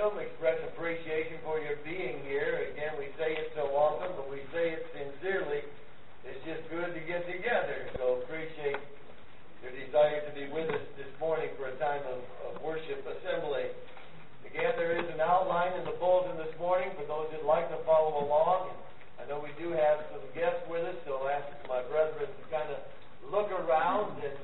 welcome, express appreciation for your being here. Again, we say it so often, but we say it sincerely. It's just good to get together. So appreciate your desire to be with us this morning for a time of worship assembly. Again, there is an outline in the bulletin this morning for those who'd like to follow along. And I know we do have some guests with us, so I'll ask my brethren to kind of look around and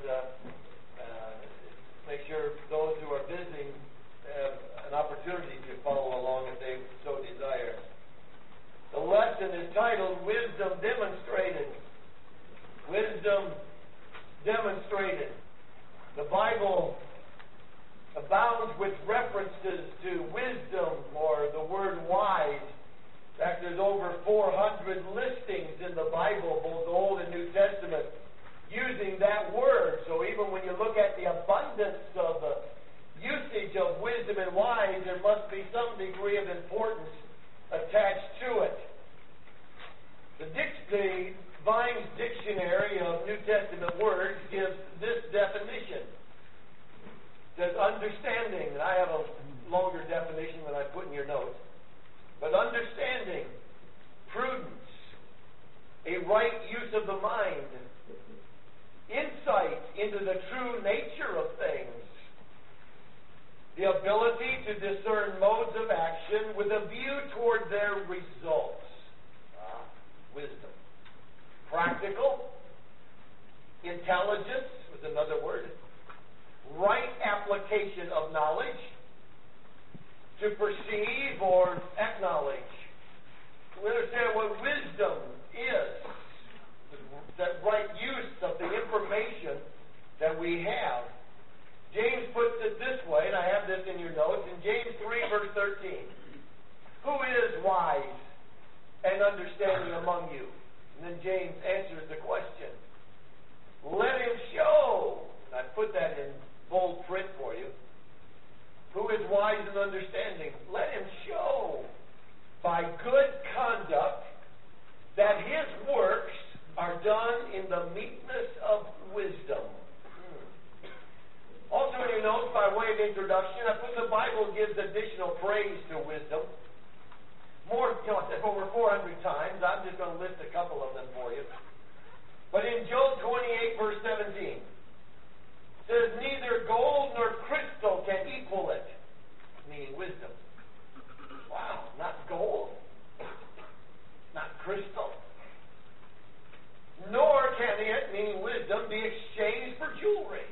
make sure those who are visiting have an opportunity to follow along if they so desire. The lesson is titled Wisdom Demonstrated. Wisdom Demonstrated. The Bible abounds with references to wisdom or the word wise. In fact, there's over 400 listings in the Bible, both Old and New Testament, using that word. So even when you look at the abundance of the usage of wisdom and wise, there must be some degree of importance attached to it. The Vine's Dictionary of New Testament Words gives this definition. It says understanding, and I have a longer definition than I put in your notes, but understanding, prudence, a right use of the mind, insight into the true nature of things, the ability to discern modes of action with a view toward their results. Wisdom. Practical. Intelligence was another word. Right application of knowledge. To perceive or acknowledge. We understand what wisdom is. That right use of the information that we have. James puts it this way, and I have this in your notes, in James 3, verse 13. Who is wise and understanding among you? And then James answers the question. Let him show. And I put that in bold print for you. Who is wise and understanding? Let him show by good conduct that his works are done in the meekness of wisdom. Also in your notes, by way of introduction, I put the Bible gives additional praise to wisdom. More, over 400 times. I'm just going to list a couple of them for you. But in Job 28, verse 17, it says, neither gold nor crystal can equal it, meaning wisdom. Wow, not gold, not crystal. Nor can it, meaning wisdom, be exchanged for jewelry.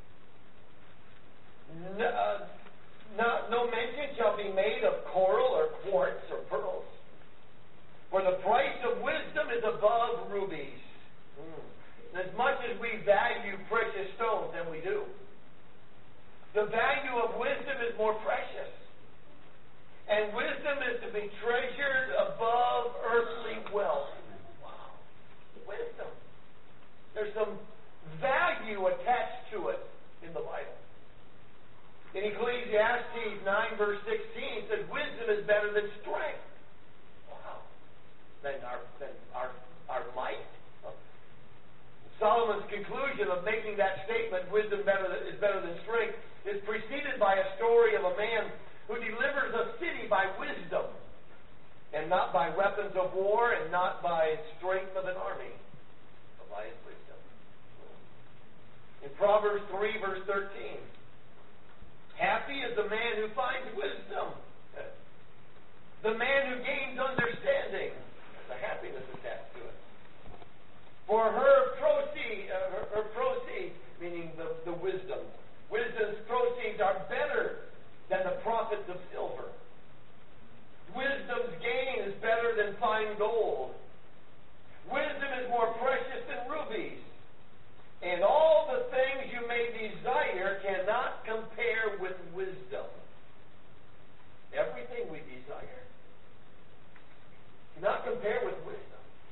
No mention shall be made of coral or quartz or pearls. For the price of wisdom is above rubies. As much as we value precious stones, and we do, the value of wisdom is more precious. And wisdom is to be treasured above earthly wealth. Wow. Wisdom. There's some value attached to it in the Bible. In Ecclesiastes 9, verse 16, it says, wisdom is better than strength. Wow. Than our might. Solomon's conclusion of making that statement, wisdom is better than strength, is preceded by a story of a man who delivers a city by wisdom, and not by weapons of war, and not by strength of an army, but by his wisdom. In Proverbs 3, verse 13, happy is the man who finds wisdom, the man who gains understanding. There's a happiness attached to it. For her proceeds, meaning the wisdom. Wisdom's proceeds are better than the profits of silver. Wisdom's gain is better than fine gold. Wisdom is more precious than rubies. And all the things you may desire cannot compare with wisdom. Everything we desire cannot compare with wisdom.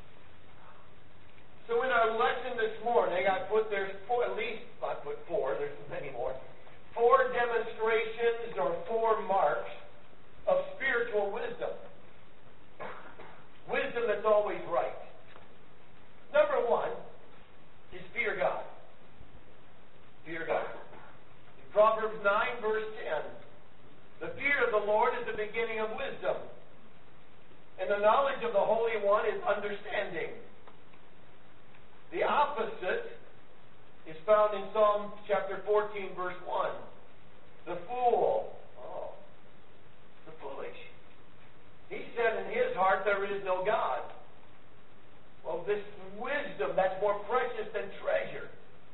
So in our lesson this morning, I put four, there's many more, 4 demonstrations or 4 marks of spiritual wisdom. Wisdom that's always right. Number 1 is fear God. Fear God. In Proverbs 9, verse 10, The fear of the Lord is the beginning of wisdom. And the knowledge of the Holy One is understanding. The opposite is found in Psalm chapter 14, verse 1. The fool, the foolish. He said in his heart, there is no God. Well, this wisdom that's more precious than treasure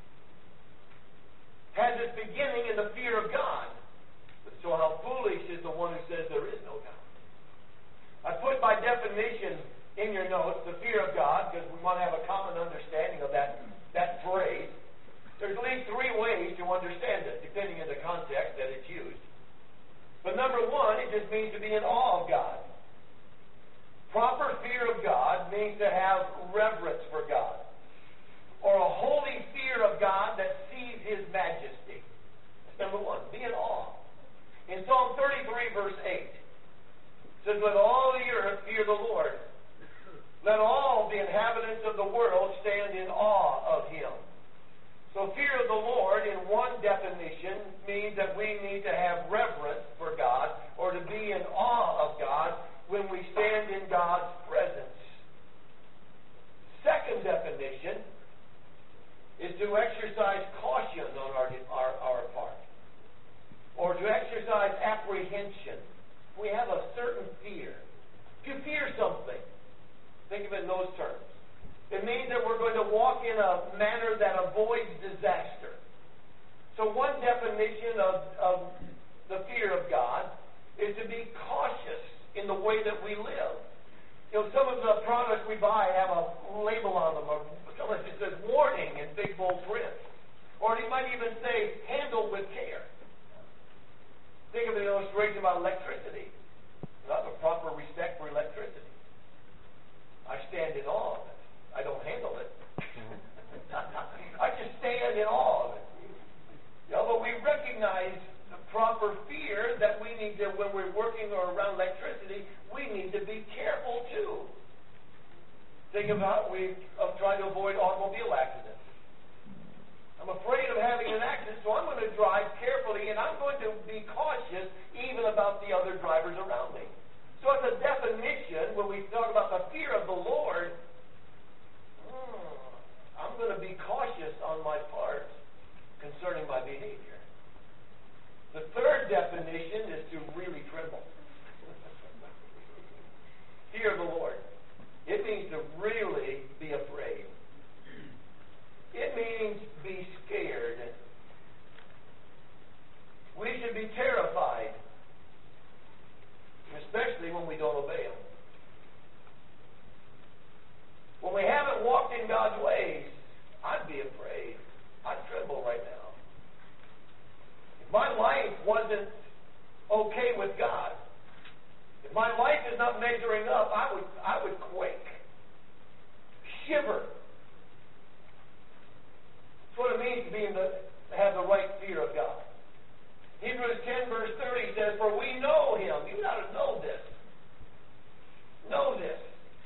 has its beginning in the fear of God. So how foolish is the one who says there is no God. I put by definition in your notes the fear of God, because we want to have a common understanding of that phrase. There's at least three ways to understand it, depending on the context that it's used. But number one, it just means to be in awe of God. Proper fear of God means to have reverence for God, or a holy fear of God that sees His majesty. That's number one, be in awe. In Psalm 33, verse 8, it says, let all the earth fear the Lord. Let all the inhabitants of the world stand in awe of Him. So fear of the Lord, in one definition, means that we need to have reverence for God, or to be in awe of God when we stand in God's presence. Second definition is to exercise caution on our part, or to exercise apprehension. We have a certain fear. To fear something, think of it in those terms. It means that we're going to walk in a manner that avoids disaster. So one definition of the fear of God is to be cautious in the way that we live. You know, some of the products we buy have a label on them, or something that says warning in big bold print. Or it might even say, handle with care. Think of an illustration about electricity. I have a proper respect for electricity. I stand in awe of it. I don't handle it. I just stand in awe of it. You know, but we recognize the proper fear that we need to, when we're working or around electricity, we need to be careful too. Think about, we try to avoid automobile accidents. I'm afraid of having an accident, so I'm going to drive carefully, and I'm going to be cautious even about the other drivers around me. So it's a definition, when we talk about the fear of the Lord, I'm going to be cautious on my part concerning my behavior. The third definition is to really tremble. Fear of the Lord. It means to really be afraid. It means be scared. We should be terrified, especially when we don't obey Him. When we haven't walked in God's ways, I'd be afraid. I'd tremble right now. If my life wasn't okay with God, if my life is not measuring up, I would quake, shiver. That's what it means to have the right fear of God. Hebrews 10 verse 30 says, for we know Him. You got to know this. Know this.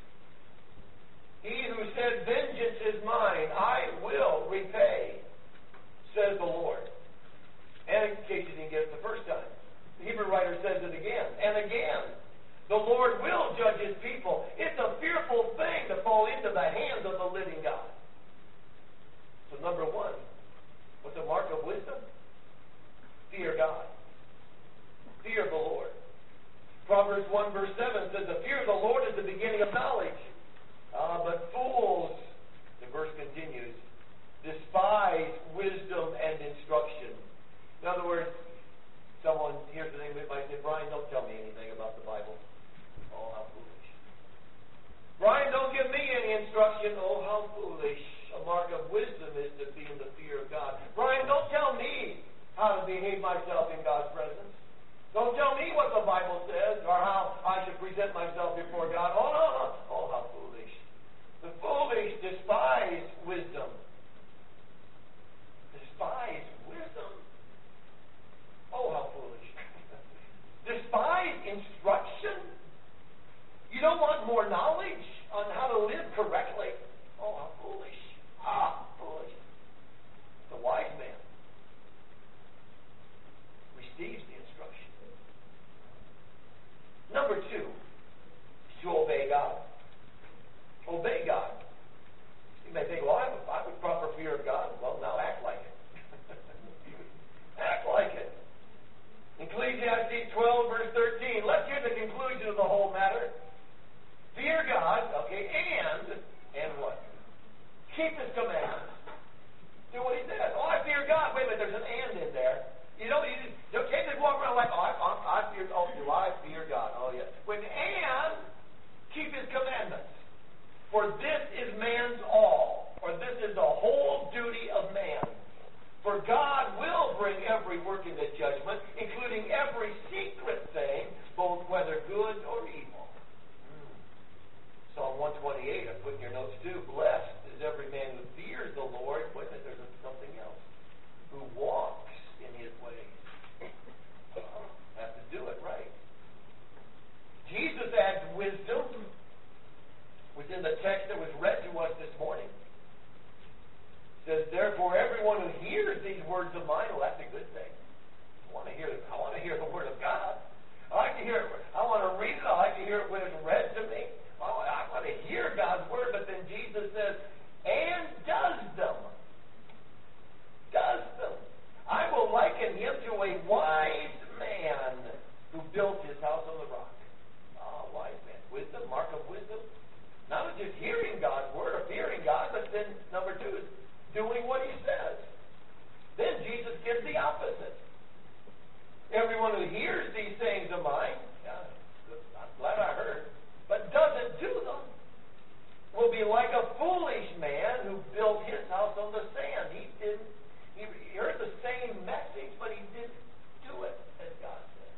He who said, vengeance is mine, I will repay, says the Lord. And in case you didn't get it the first time, the Hebrew writer says it again and again. The Lord will judge His people. It's a fearful thing to fall into the hands of the living God. So number one, what's the mark of wisdom? Fear God. Fear of the Lord. Proverbs 1 verse 7 says, the fear of the Lord is the beginning of knowledge. But fools, the verse continues, despise wisdom and instruction. In other words, someone hears the name might say, Brian, don't tell me anything about the Bible. Oh, how foolish. Brian, don't give me any instruction. Oh, how foolish. A mark of wisdom is to be in the fear of God. Brian, don't tell me how to behave myself in God's presence. Don't tell me what the Bible says or how I should present myself before God. Oh, no, no. Oh, how foolish. The foolish despise wisdom. Despise wisdom. everyone who hears these sayings of mine, I'm glad I heard, but doesn't do them, will be like a foolish man who built his house on the sand. He heard the same message, but he didn't do it as God said.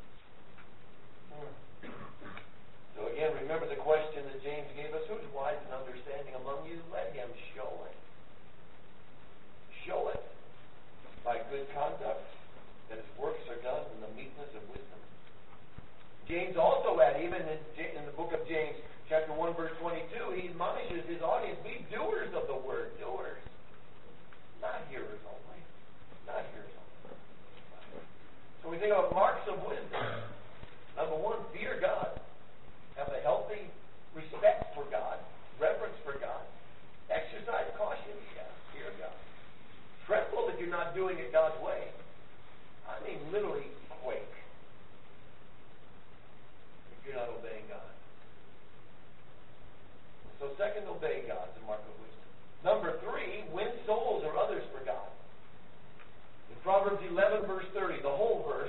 So again, remember the question that James gave us: who's wise and understanding among you? Let him show it. Show it by good conduct, that his works are done in the meekness of wisdom. James also had, even in the book of James, chapter 1, verse 22, he admonishes his audience, be doers of the word. Doers. Not hearers only. Not hearers only. So we think of marks of wisdom. Number one, fear God. Have a healthy respect for God, reverence for God. Exercise caution. Yeah, fear God. Tremble if you're not doing it God's way. I mean, literally quake if you're not obeying God. So second, obey God, the mark of wisdom. Number three, win souls or others for God. In Proverbs 11, verse 30, the whole verse,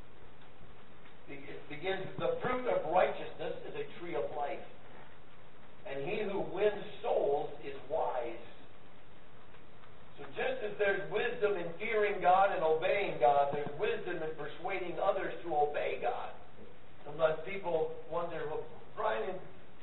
it begins, the fruit of righteousness is a tree of life, and he who wins souls is wise. So just as there's wisdom in fearing God and obeying God, there's wisdom in persuading others to obey God. Sometimes people wonder, well, Brian,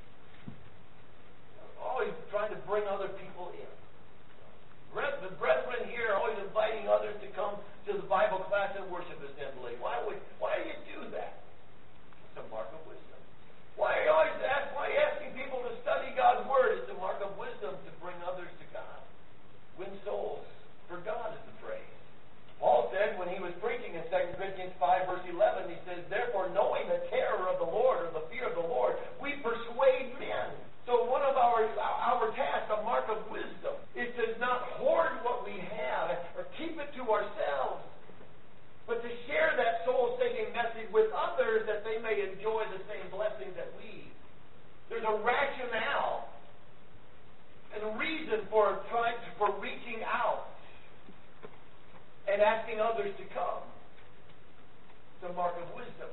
always trying to bring other people in. The brethren here are always inviting others to come to the Bible class and worship assembly. Why do you do that? It's a mark of wisdom. Why are you asking people to study God's Word? It's a mark of wisdom to bring others to God. Win souls for God is the phrase. Paul said when he was preaching in 2 Corinthians 5, verse 11, he says, therefore, knowing the terror of the Lord, or the fear of the Lord, we persuade men. So one of our tasks, a mark of wisdom, is to not hoard what we have or keep it to ourselves, but to share that soul-saving message with others that they may enjoy the same blessing that we. There's a rationale and a reason for reaching out and asking others to come. It's a mark of wisdom.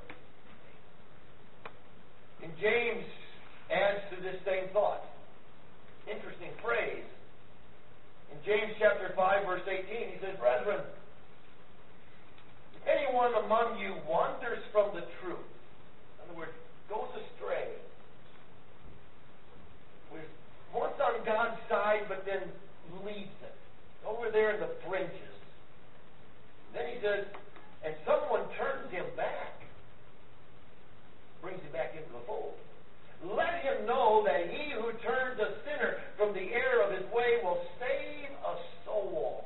And James adds to this same thought. Interesting phrase. In James chapter 5, verse 18, he says, brethren, if anyone among you wanders from the truth, in other words, goes astray, was once on God's side, but then leaves it, over there in the fringes. Then he says, and someone turns him back, brings him back into the fold. Let him know that he who turns a sinner from the error of his way will save a soul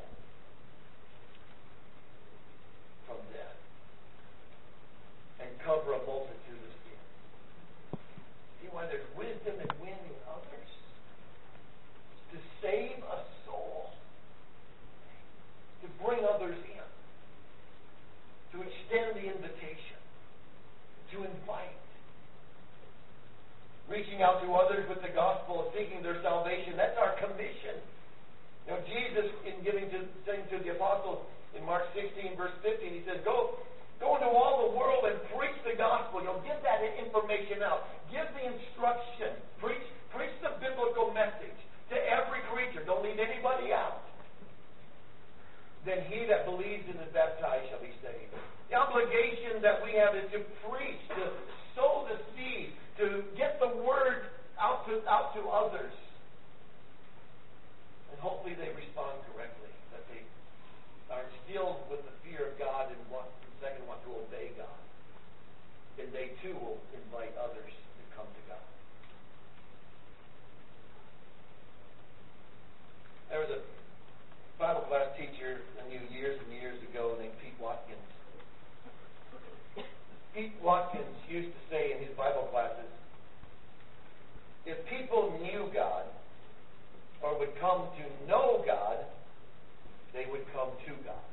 from death and cover a multitude of sins. See why there's wisdom in winning others? To save a soul, to bring others in, to extend the invitation, to invite. Reaching out to others with the gospel, seeking their salvation. That's our commission. You know, Jesus, in saying to the apostles in Mark 16, verse 15, he says, Go into all the world and preach the gospel. You know, give that information out. Give the instruction. Preach the biblical message to every creature. Don't leave anybody out. Then he that believes and is baptized shall be saved. The obligation that we have is to preach, to sow the seed, to get the word out to others. And hopefully they respond correctly, that they are instilled with the fear of God and want to obey God. And they too will invite others to come to God. There was a Bible class teacher I knew years and years ago named Pete Watkins. Pete Watkins used to say in his Bible classes, if people knew God or would come to know God, they would come to God.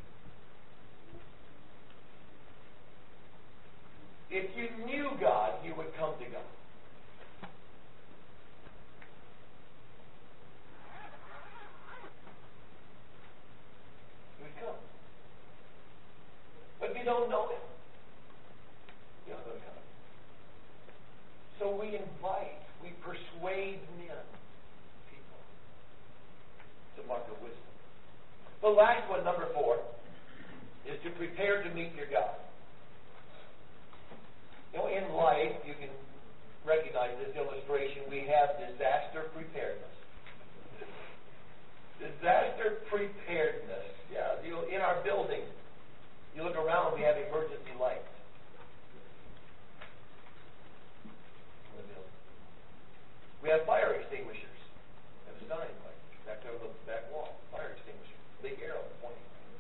If you knew God, you would come to God. You would come. But if you don't know Him, You're not going to come. So we invite, we persuade men, people. It's a mark of wisdom. The last one, number 4, is to prepare to meet your God. You know, in life, you can recognize this illustration. We have disaster preparedness. Disaster preparedness. Yeah, in our building, you look around, we have emergency lights. We have fire extinguishers. We have a sign like back there on the back wall. Fire extinguisher. Big arrow pointing.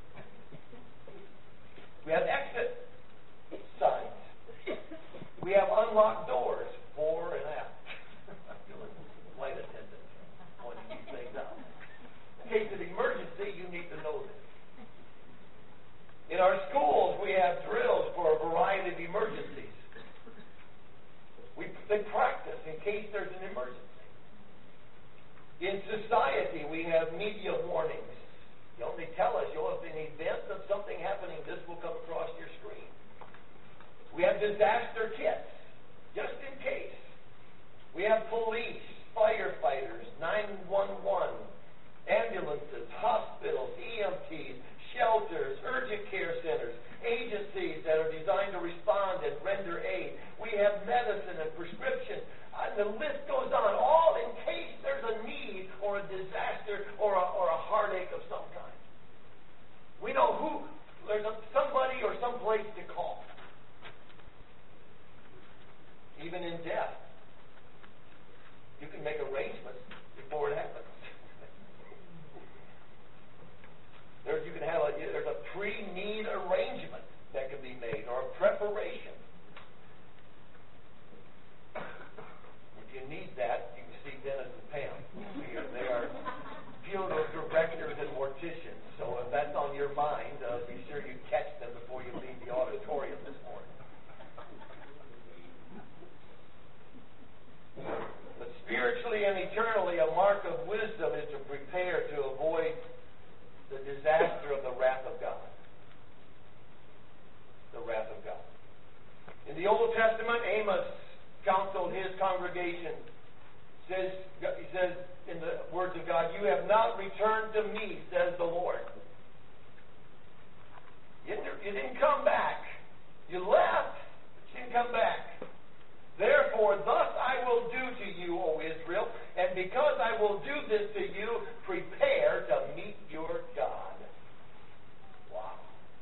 We have exit signs. We have unlocked doors fore and aft. Flight attendants pointing these things out. In case of emergency, you need to know this. In our schools, we have drills for a variety of emergencies. They practice in case there's an emergency. In society, we have media warnings. You know, they tell us, if in the event of something happening, this will come across your screen. We have disaster kits, just in case. We have police, firefighters, 911, ambulances, hospitals, EMTs, shelters, urgent care centers, agencies that are designed to respond and render aid. We have medicine and prescription. The list goes on, all in case there's a need or a disaster or a heartache of some kind. We know there's somebody or someplace to call. Even in death, you can make arrangements before it happens. There's a pre-need arrangement that can be made, or a preparation. If you need that, you can see Dennis and Pam. They are funeral directors and morticians. So if that's on your mind, be sure you catch them before you leave the auditorium this morning. But spiritually and eternally, a mark of wisdom is to prepare to avoid the disaster of the wrath of God. The wrath of God. In the Old Testament, Amos counseled his congregation. He says in the words of God, "You have not returned to me, says the Lord." You didn't come back. You left, but you didn't come back. "Therefore, thus I will do to you, O Israel, and because I will do this to you, prepare to meet your God." Wow.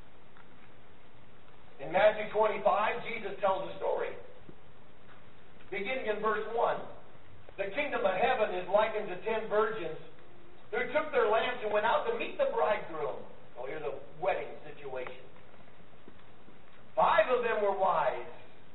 In Matthew 25, Jesus tells a story. Beginning in verse 1, "The kingdom of heaven is likened to 10 virgins who took their lamps and went out to meet the bridegroom." Oh, here's a wedding situation. 5 of them were wise.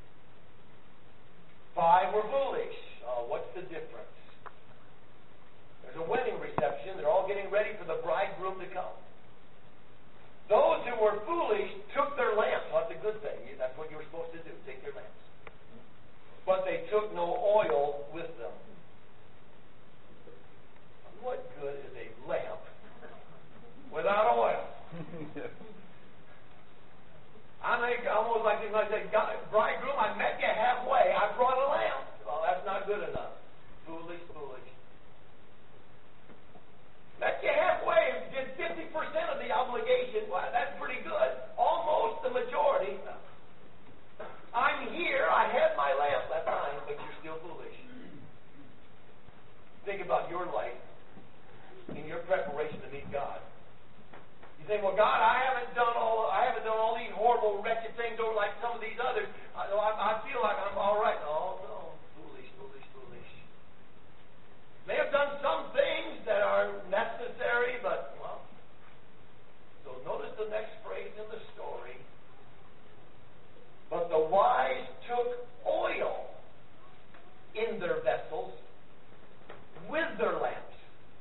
5 were foolish. Oh, what's the difference? There's a wedding reception. They're all getting ready for the bridegroom to come. Those who were foolish took their lamps. Well, that's a good thing. That's what you were supposed to do. Take your lamps. But they took no oil with them. What good is a lamp without oil? I think almost like if I said, "Bridegroom, I met you halfway. I brought a lamp." Well, that's not good enough. Foolish, foolish. Met you halfway, did 50% of the obligation. Well, that's pretty good. Almost the majority. I'm here. I had my lamp. That's fine, but you're still foolish. Think about your life in your preparation to meet God. You think, "Well, God, I haven't done all these horrible, wretched things over like some of these others. I feel like I'm all right." No, foolish, foolish, foolish. May have done some things that are necessary, but well. So notice the next phrase in the story. "But the wise took oil in their vessels with their lamps."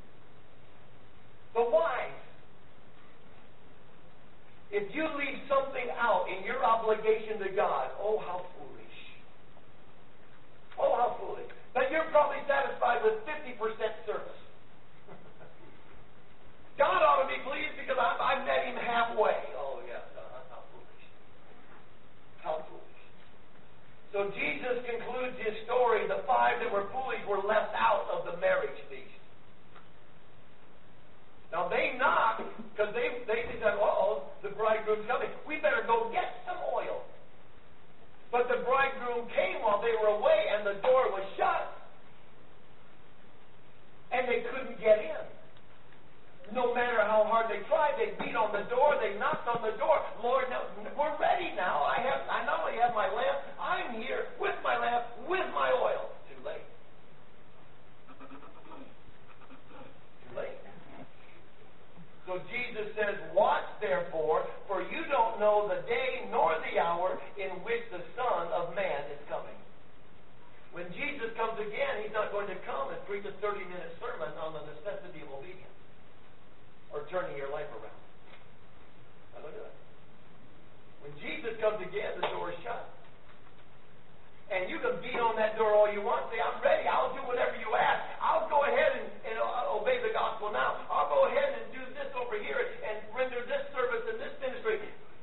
The wise. If you leave something out in your obligation to God, oh, how foolish. Oh, how foolish. But you're probably satisfied with 50% service. God ought to be pleased because I met him halfway. Oh, yeah, how foolish. How foolish. So Jesus concludes his story. The 5 that were foolish were left out of the marriage feast. Now they knocked because they said, "Oh, the bridegroom's coming. We better go get some oil." But the bridegroom came while they were away, and the door was shut, and they couldn't get in. No matter how hard they tried, they beat on the door. They knocked on the door. "Lord, no, we're ready now. I not only have my lamp. I'm here with my lamp, with my oil." Too late. Too late. So Jesus says, "Watch therefore, for you don't know the day nor the hour in which the Son of Man is coming." When Jesus comes again, he's not going to come and preach a 30-minute sermon on the necessity of obedience or turning your life around. Not going to do it. When Jesus comes again, the door is shut. And you can beat on that door all you want. Say, "I'm ready. I'll do whatever you ask. I'll go ahead and obey the gospel now. I'll go ahead and do this over here and render this service and this ministry."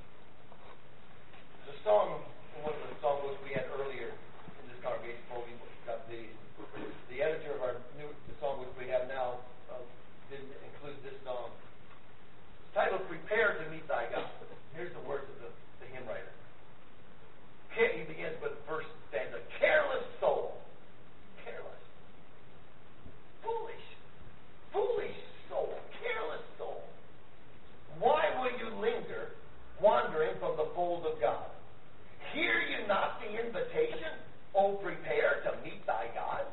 The song, one of the songbooks we had earlier in this congregation, before we got the editor of our new songbook we have now didn't include this song. It's titled "Prepare to Meet Thy God." Here's the words of the hymn writer. He begins with the first stanza. "Careless soul, careless, foolish, foolish soul, careless soul, why will you linger, wandering from the fold of God? Hear you not the invitation? Oh, prepare to meet thy God."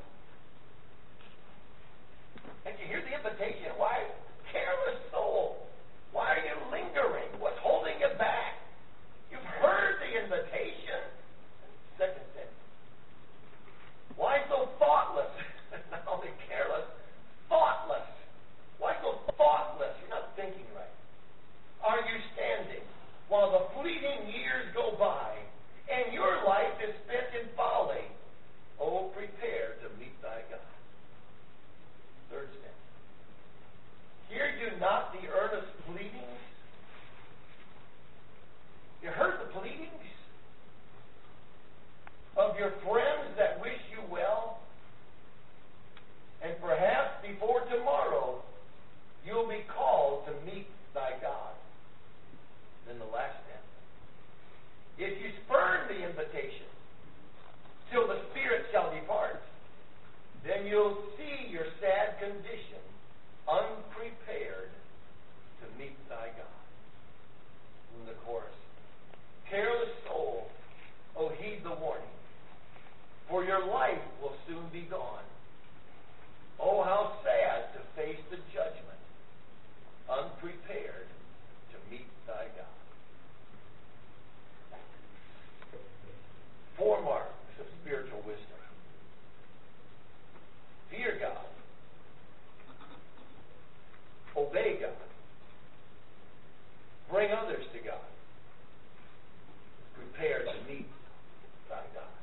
Can't you hear the invitation? Why? Careless soul, why are you lingering? What's holding you back? You've heard the invitation. Second sentence. Why so thoughtless? Not only careless, thoughtless. Why so thoughtless? You're not thinking right. Are you standing while the fleeting years go by and your life is spent in folly? Oh, prepare to meet thy God. Third sentence. Hear you not the earnest pleadings? You heard the pleadings of your friends that wish you well? And perhaps before tomorrow you'll be called to meet thy God. Then the last step. If you spurn the invitation till the Spirit shall depart, then you'll see your sad condition, unprepared to meet thy God. In the chorus. Careless soul, oh heed the warning, for your life will soon be gone. Oh, how sad to face the judgment, unprepared to meet thy God. 4 marks of spiritual wisdom. Fear God. Obey God. Bring others to God. Prepare to meet thy God.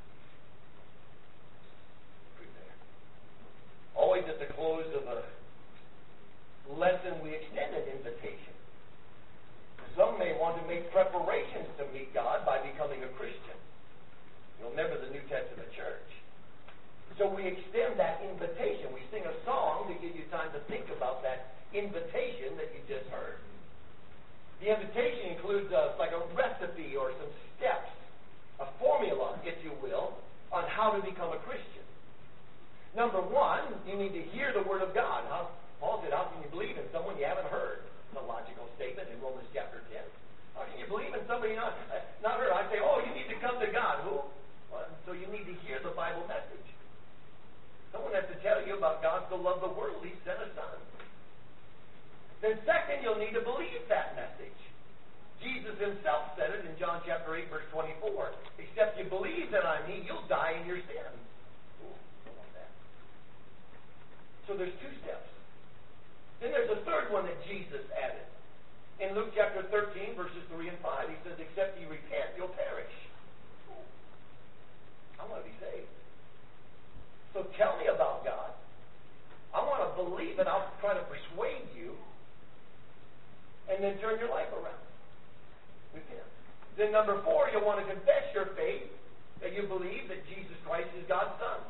Prepare. Always at the close of a lesson, we extend an invitation. Some may want to make preparations to meet God by becoming a Christian. You'll remember the New Testament church. So we extend that invitation. We sing a song to give you time to think about that invitation that you just heard. The invitation includes like a recipe or some steps, a formula, if you will, on how to become a Christian. Number 1, you need to hear the Word of God. Paul said, how can you believe in someone you haven't heard? It's a logical statement in Romans chapter 10. How can you believe in somebody not heard? I say, oh, you need to come to God. Who? Well, so you need to hear the Bible message. Someone has to tell you about God so loved the world, he sent a son. Then second, you'll need to believe that message. Jesus himself said it in John chapter 8, verse 24. Except you believe that I'm he, you'll die in your sins. Ooh, I want that. So there's 2 steps. Then there's a third one that Jesus added. In Luke chapter 13, verses 3 and 5, he says, except you repent, you'll perish. Ooh, I want to be saved. So tell me about God. I want to believe it. I'll try to persuade you. And then turn your life around. Repent. Then number 4, you'll want to confess your faith that you believe that Jesus Christ is God's Son.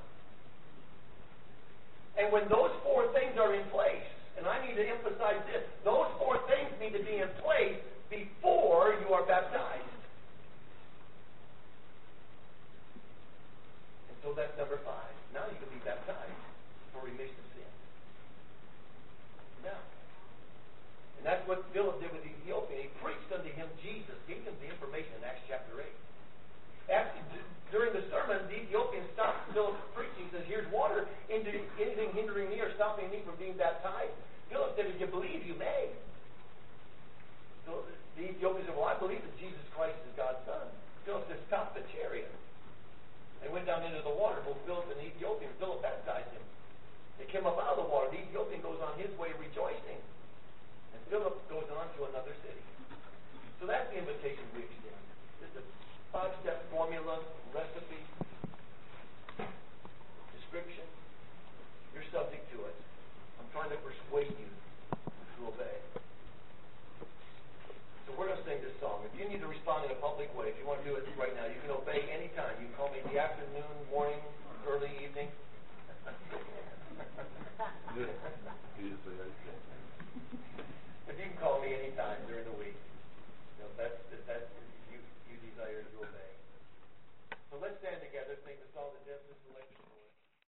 And when those four things are in place, and I need to emphasize this, those four things need to be in place before you are baptized. And so that's number 5. Now you can be baptized for remission of sin. Now. And that's what Philip did with the Ethiopian. He preached unto him Jesus, gave him the information in Acts chapter 8. During the sermon, the Ethiopian stopped Philip's preaching. He says, here's water. Anything hindering me or stopping me from being baptized? Philip said, if you believe, you may. So the Ethiopian said, well, I believe that Jesus Christ is God's Son. Philip said, stop the chariot. They went down into the water, both Philip and the Ethiopian. Philip baptized him. They came up out of the water. The Ethiopian goes on his way rejoicing. And Philip goes on to another city. So that's the invitation we extend. Just a 5-step formula, recipe, description. You're subject to it. I'm trying to persuade you to obey. So we're going to sing this song. If you need to respond in a public way, if you want to do it right now, you can obey